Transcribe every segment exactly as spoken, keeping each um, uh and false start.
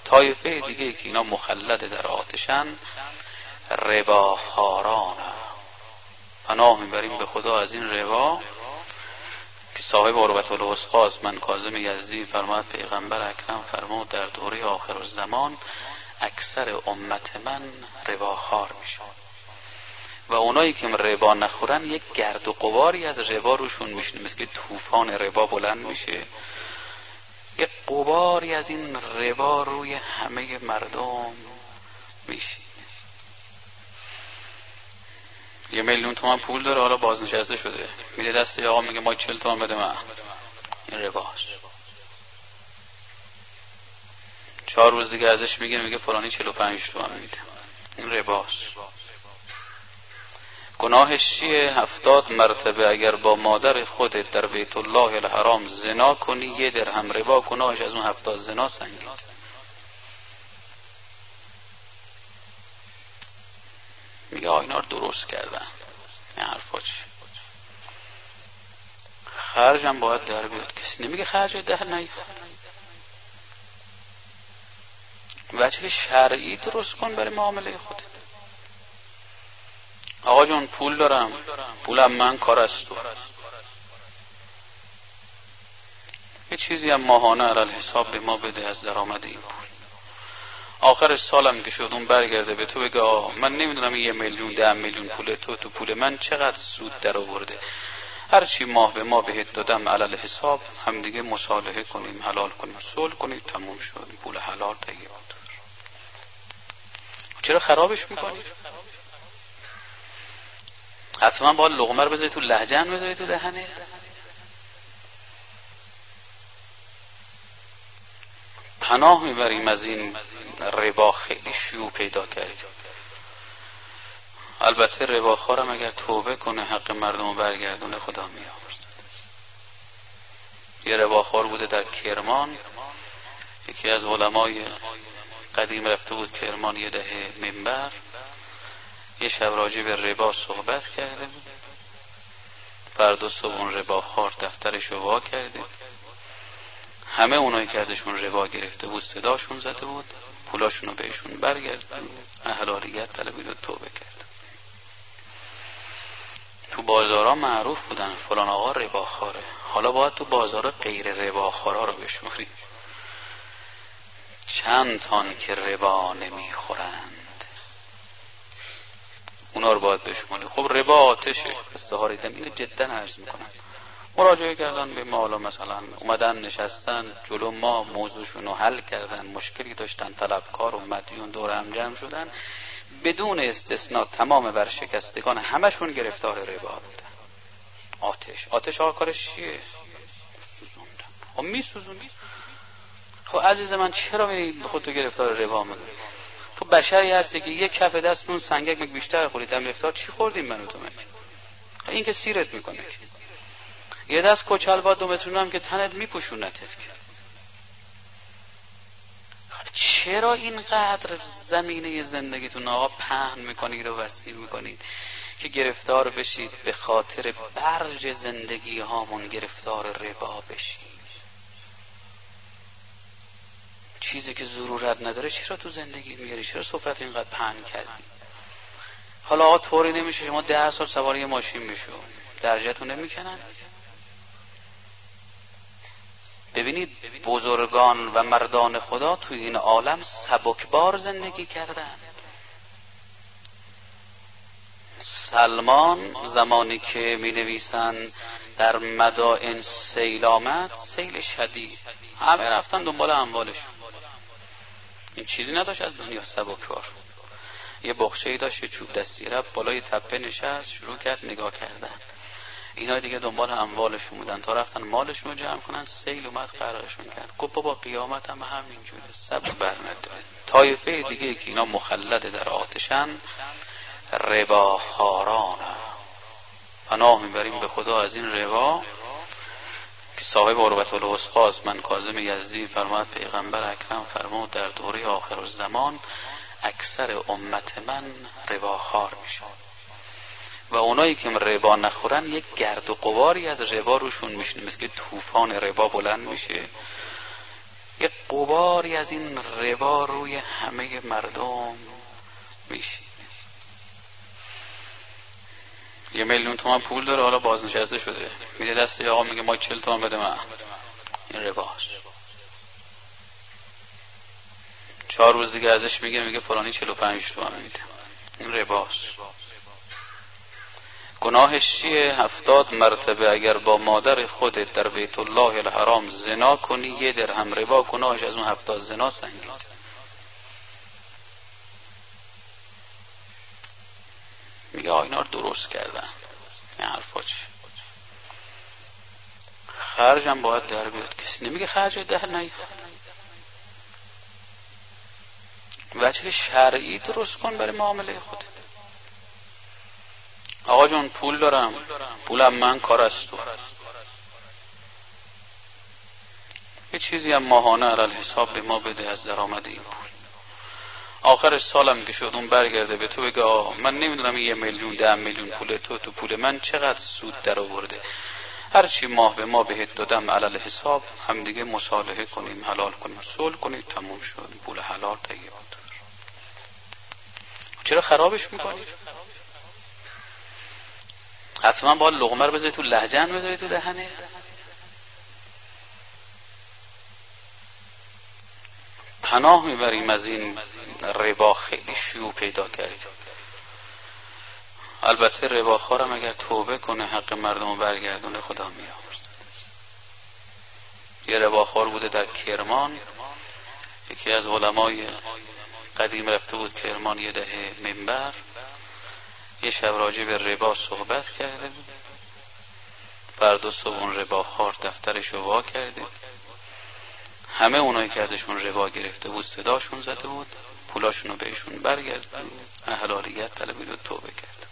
طایفه دیگه که اینا مخلد در آتشن رباخواران. پناه میبریم به خدا از این ربا که صاحب عروة الوثقی است. من کاظم یزدی فرمود پیغمبر اکرم فرمود در دوره آخر الزمان اکثر امت من رباخوار میشه و اونایی که ربا نخورن یک گرد و غباری از ربا روشون میشه، مثل که طوفان ربا بلند میشه، یک غباری از این ربا روی همه مردم میشه. یه میلیون تومان پول داره، حالا بازنشسته شده، میره دست آقا میگه ما چهل تومان بده من. این رباست. چهار روز دیگه ازش میگه میگه فلانی چهل و پنج تومان میده. این رباست. گناهش چیه؟ هفتاد مرتبه اگر با مادر خودت در بیت الله الحرام زنا کنی یه درهم ربا، گناهش از اون هفتاد زنا سنگین. میگه آه اینا رو درست کردن. این حرفا چی؟ خرجم باید در بیاد. کسی نمیگه خرج در نیاد. وجه شرعی درست کن برای معامله خودت. آقا جون پول دارم، پولم من کار است تو، یه چیزی هم ماهانه علل حساب به ما بده از درآمد این پول. آخر سالم که شد اون برگرده به تو بگه آه من نمیدونم یه میلیون ده میلیون پول تو تو پول من چقدر سود در آورده، هرچی ماه به ما بهت دادم علل حساب هم دیگه مصالحه کنیم، حلال کنیم، صلح کنیم، تموم شد، پول حلال دیگه بود. چرا خرابش میکنی؟ حتما باید لقمه رو بذاری تو لهجن بذاری تو دهنه. پناه میبریم از این ربا، خیلی شیوع پیدا کرد. البته رباخوارم اگر توبه کنه حق مردم رو برگردونه خدا میآورد. یه رباخوار بوده در کرمان، یکی از علمای قدیم رفته بود کرمان یه دهه منبر، یه شب راجع به ربا صحبت کرده بود. فردا صبح اون رباخوار دفترشو وا کرده، همه اونایی که ازشون ربا گرفته بود صداشون زده بود، پولاشونو بهشون برگردون، حلالیت طلبید و توبه کرد. تو بازارا معروف بودن فلان آقا رباخواره. حالا باید تو بازارا غیر رباخوارا رو بشماری. چند تان که ربا نمیخورند اونا رو باید بشماری. خب ربا آتشه، استحاره دم. اینو جدا عرض میکنن. مراجعه کردن به ما، حالا مثلا اومدن نشستن جلو ما، موضوعشون رو حل کردن، مشکلی داشتن، طلبکار و مدیون دور هم جمع شدن، بدون استثناء تمام ورشکستگان همشون گرفتار ربا بودن. آتش آتش آقا کارش چیه؟ سوزوندن. خب میسوزونی. خب عزیز من چرا میری خودتو گرفتار ربا میکنی؟ تو بشری هستی که یک کف دستمون سنگک مگه بیشتر خوری؟ دم افطار چی خوردیم من و تو مگه؟ این که سیرت میکنه، یه دست کچل با دو مترون هم که تنت میپوشونتت که. چرا اینقدر زمینه زندگیتون آقا پهن میکنید و وسیع میکنید که گرفتار بشید به خاطر برج زندگی هامون گرفتار ربا بشید؟ چیزی که ضرورت نداره چرا تو زندگی میاری؟ چرا سفرت اینقدر پهن کردی؟ حالا آقا طوری نمیشه شما ده سال سوار یه ماشین بشو، درجتون نمیکنن؟ ببینید بزرگان و مردان خدا توی این عالم سبکبار زندگی کردن. سلمان زمانی که می نویسن در مدائن سیل آمد، سیل شدید، همه رفتن دنبال اموالشون. این چیزی نداشت از دنیا سبکبار. یه بخشه‌ای داشت، یه چوب دستی رفت بالای تپه نشست، شروع کرد نگاه کردن. اینا دیگه دنبال اموالشون بودن تا رفتن مالشون رو جمع کنن، سیل اومد غرقشون کرد. گفت بابا قیامت هم همینجوره، صبر برنداره. طایفه دیگه که اینا مخلد در آتشن رباخواران. پناه میبریم به خدا از این ربا که صاحب عروة الوثقی است. من کاظم یزدی فرمود پیغمبر اکرم فرمود در دوره آخر الزمان اکثر امت من رباخوار میشه و اونایی که ربا نخورن یک گرد و غباری از ربا روشون میشه، مثل که طوفان ربا بلند میشه، یه غباری از این ربا روی همه مردم میشه. یه میلیون تومان پول داره، حالا بازنشسته شده، میده دست آقا میگه ما چهل تومان بده من. این رباست. چهار روز دیگه ازش میگه میگه فلانی چهل و پنج تومان میده. این رباست. گناهش چیه؟ هفتاد مرتبه اگر با مادر خودت در بیت الله الحرام زنا کنی یه درهم ربا، گناهش از اون هفتاد زنا سنگین. میگه آه اینا رو درست کردن. این حرفا چی؟ خرجم باید در بیاد. کسی نمیگه خرج در نیاد. وجه شرعی درست کن برای معامله خودت. آقا جون پول دارم، پولم من کار است تو، یه چیزی هم ماهانه علل حساب به ما بده از درآمد این پول. آخرش سالم که شد اون برگرده به تو بگه آه من نمیدونم یه میلیون ده میلیون پول تو تو پول من چقدر سود در آورده، هرچی ماه به ما بهت دادم علل حساب هم دیگه مصالحه کنیم، حلال کنیم، صلح کنیم، تموم شد، پول حلال طیب بود. چرا خرابش میکنی؟ حتما باید لقمه رو بذاری تو لهجن، بذاری تو دهنه. پناه میبریم از این ربا، خیلی شیوع پیدا کرد. البته رباخوارم اگر توبه کنه حق مردم رو برگردونه خدا میآورد. یه رباخوار بوده در کرمان، یکی از علمای قدیم رفته بود کرمان یه دهه منبر، یه شب راجع به ربا صحبت کرده بود. فردا صبح اون رباخوار دفترشو وا کرده، همه اونایی که ازشون ربا گرفته بود صداشون زده بود، پولاشونو بهشون برگردون، حلالیت طلبید و توبه کرد.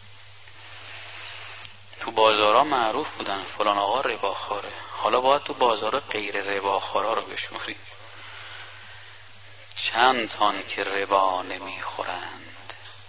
تو بازارا معروف بودن فلان آقا رباخواره. حالا باید تو بازارا غیر رباخورا رو بشماری. چند تان که ربا نمیخورند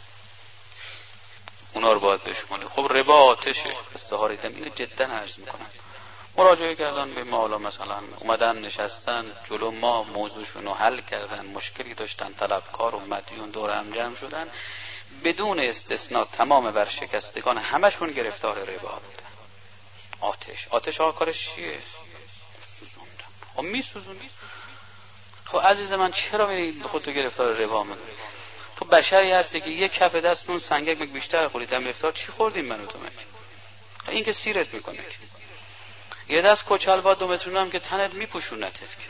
اونا رو باید بشماری. خب ربا آتشه، استحاره دم. اینو جدا عرض میکنم. مراجعه کردن به ما، حالا مثلا اومدن نشستن جلو ما، موضوعشون رو حل کردن، مشکلی داشتن، طلبکار و مدیون دور هم جمع شدن، بدون استثناء تمام ورشکستگان همشون گرفتار ربا بودن. آتش آتش آقا کارش چیه؟ سوزوندن. خب میسوزونی. خب عزیز من چرا میری خودتو گرفتار ربا میکنی؟ تو بشری هستی که یک کف دستمون سنگک مک بیشتر خوردی، دم افطار چی خوردیم من و تو مک؟ این که سیرت میکنه که یه دست کچلوا دو مترونه هم که تنت میپوشونتت که.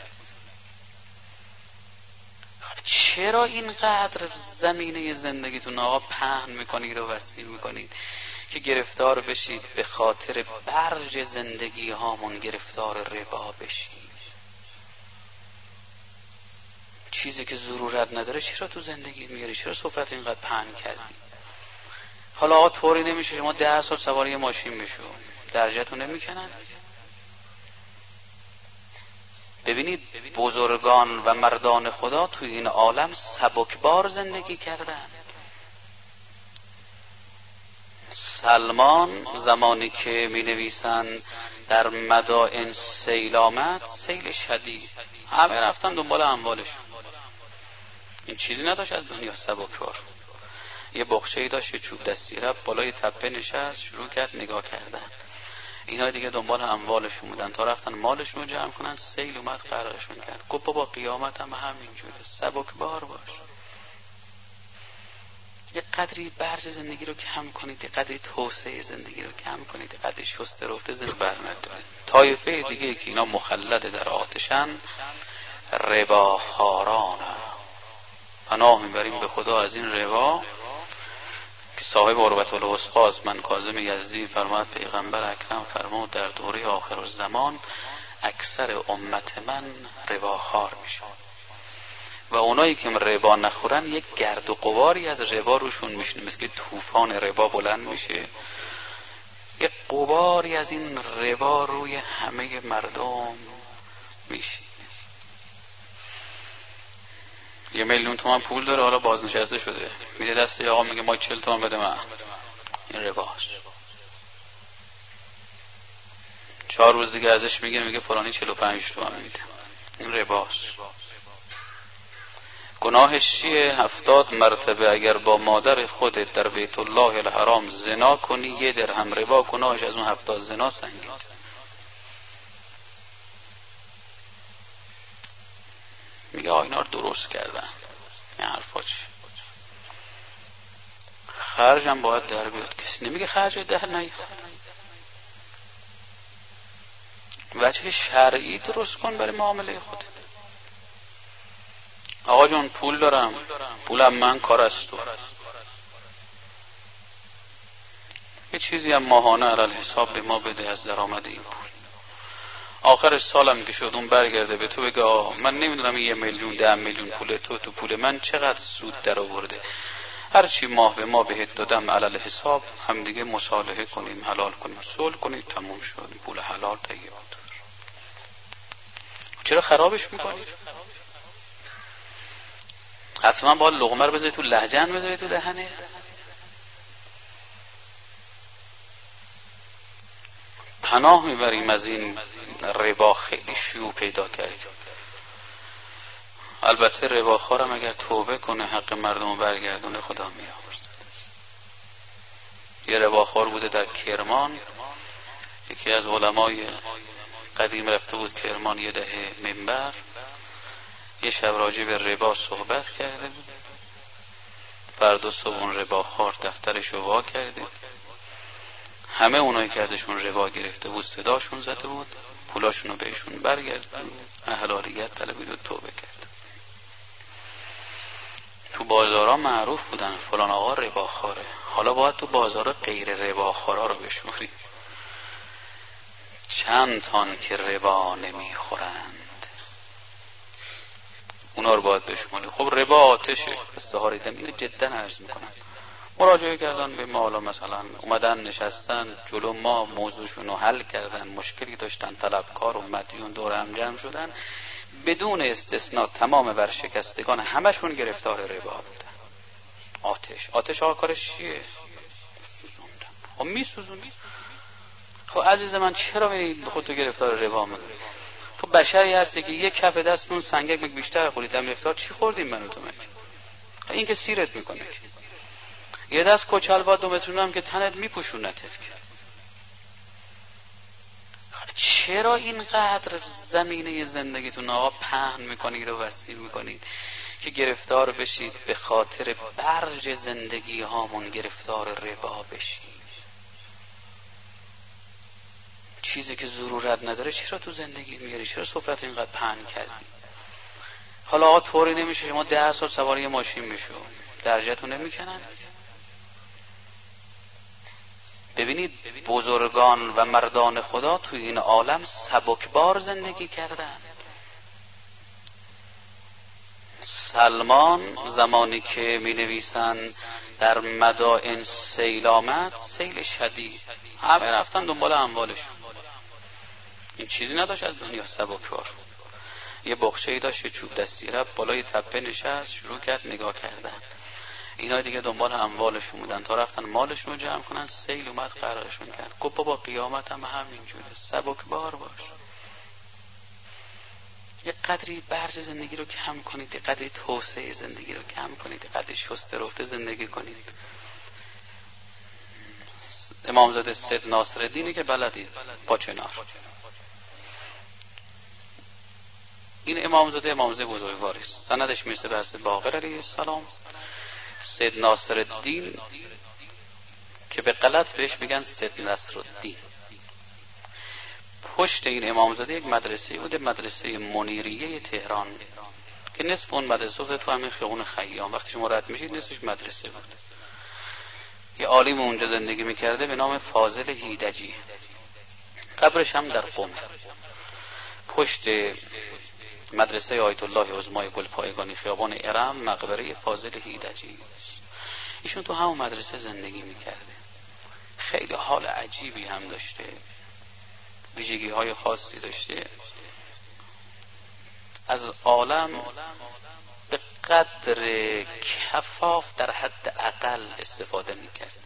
چرا اینقدر زمینه زندگیتون آقا پهن میکنید و وسیع میکنید که گرفتار بشید به خاطر برج زندگی هامون گرفتار ربا بشید؟ چیزی که ضرورت نداره چرا تو زندگی میاری؟ چرا سفرت اینقدر پهن کردی؟ حالا آقا طوری نمیشه شما ده سال سوار یه ماشین بشو، درجتو نمیکنن؟ ببینید بزرگان و مردان خدا توی این عالم سبکبار زندگی کردن. سلمان زمانی که می نویسن در مدائن سیل آمد، سیل شدید، همه رفتن دنبال اموالشون. این چیزی نداشت از دنیا سبکبار. یه بخشه‌ای داشت، یه چوب دستی رفت بالای تپه نشست، شروع کرد نگاه کردن. اینا دیگه دنبال اموالشون بودن تا رفتن مالشون رو جمع کنن، سیل اومد غرقشون کرد. گفت بابا قیامت هم همینجوره، سبکبار باش. یه قدری برج زندگی رو کم کنید، یه قدری توسعه زندگی رو کم کنید، یه قدری شسته رفته زندگی برندارید. طایفه دیگه که اینا مخلد در آتشن رباخواران. پناه میبریم به خدا از این ربا که صاحب عروة الوثقی من کاظم یزدی فرمود پیغمبر اکرم فرمود در دوره آخر الزمان اکثر امت من رباخوار میشه و اونایی که ربا نخورن یک گرد و غباری از ربا روشون میشنه، مثل که طوفان ربا بلند میشه، یک غباری از این ربا روی همه مردم میشه. یه میلیون تومان پول داره، حالا بازنشسته شده، میده دست آقا میگه ما چهل تومان بده من. این رباست. چهار روز دیگه ازش میگه میگه فلانی چهل و پنج تومان میده. رباست. گناهش چیه؟ هفتاد مرتبه اگر با مادر خودت در بیت الله الحرام زنا کنی یه درهم ربا، گناهش از اون هفتاد زنا سنگین. میگه آه اینا رو درست کردن، این حرفا چی؟ خرجم باید در بیاد. کسی نمیگه خرج در نیاد. وجه شرعی درست کن برای معامله خودت. آقا جان پول دارم، پولم من کار است تو، یه چیزی هم ماهانه علل حساب به ما بده از درآمد این پول. آخر سالم که شد اون برگرده به تو بگه آه من نمیدونم یه میلیون ده میلیون پول تو تو پول من چقدر سود در آورده، هرچی ماه به ما بهت دادم علل حساب هم دیگه مصالحه کنیم، حلال کنیم، صلح کنیم، تموم شد، پول حلال طیب بود. چرا خرابش میکنی؟ حتما باید لقمه رو بذاری تو لهجن، بذاری تو دهنه. پناه میبریم از این ربا، خیلی شیوع پیدا کرد. البته رباخوارم اگر توبه کنه حق مردم رو برگردونه خدا میآورد. یه رباخوار بوده در کرمان، یکی از علمای قدیم رفته بود کرمان یه دهه منبر، یه شب راجع به ربا صحبت کرده بود. فردا صبح اون رباخوار دفترش رو وا کرده، همه اونایی که ازشون ربا گرفته بود صداشون زده بود، پولاشون رو بهشون برگردون، حلالیت طلبید و توبه کرد. تو بازارا معروف بودن فلان آقا رباخواره. حالا باید تو بازارا غیر رباخورا رو بشموری. چند تان که ربا نمیخورند اونا رو باید بشموری. خب ربا آتشه، استحاره دم. اینو جدا عرض میکنم. مراجعه کردن به ما، حالا مثلا اومدن نشستن جلو ما، موضوعشون رو حل کردن، مشکلی داشتن، طلبکار و مدیون دور هم جمع شدن، بدون استثناء تمام ورشکستگان همشون گرفتار ربا بودن. آتش آتش آقا کارش چیه؟ سوزوندن. خب میسوزونی. خب عزیز من چرا میری خودتو گرفتار ربا میکنی؟ تو بشری هستی که یک کف دستون سنگک مک بیشتر خوردی، دم افطار چی خوردیم من و تو؟ این که سیرت میکنه، یه دست کچل با دو مترون هم که تنت میپوشونتت که. چرا اینقدر زمینه زندگیتون آقا پهن میکنید و وسیع میکنید که گرفتار بشید به خاطر برج زندگی هامون گرفتار ربا بشید؟ چیزی که ضرورت نداره چرا تو زندگی میاری؟ چرا سفرت اینقدر پهن کردی؟ حالا آقا طوری نمیشه شما ده سال سوار یه ماشین بشو، درجتون نمیکنن؟ ببینید بزرگان و مردان خدا توی این عالم سبکبار زندگی کردن. سلمان زمانی که می نویسن در مدائن سیل آمد، سیل شدید، همه رفتن دنبال اموالشون. این چیزی نداشت از دنیا، سبکبار. یه بخچه‌ای داشت، یه چوب دستی، رفت بالای تپه نشست، شروع کرد نگاه کردن. اینا دیگه دنبال اموالشون بودن تا رفتن مالشون رو جمع کنن، سیل اومد قرارشون کرد. گفت بابا قیامت هم همینجوره، سبکبار باش. یه قدری برج زندگی رو کم کنید، یه قدری توسعه زندگی رو کم کنید، یه قدری شسته رفته زندگی کنید. امامزاده سید ناصرالدینی که بلدید با چنار، این امامزاده امامزاده بزرگواری است، سندش میرسه به حضرت باقر علیه السلام. سید ناصرالدین که به غلط بهش میگن سید نصرالدین، پشت این امامزاده یک مدرسه بوده، مدرسه منیریه تهران، که نصف اون مدرسه بوده تو همین خیابون خیام. وقتی شما رد میشید نصفش مدرسه بود. یه عالم اونجا زندگی میکرده به نام فاضل هیدجی، قبرش هم در قم، پشت مدرسه آیت الله عظمای گلپایگانی خیابان ارم، مقبره فاضل هیدجی. ایشون تو همون مدرسه زندگی میکرده. خیلی حال عجیبی هم داشته، ویژگی های خاصی داشته. از عالم به قدر کفاف در حد اقل استفاده میکرد.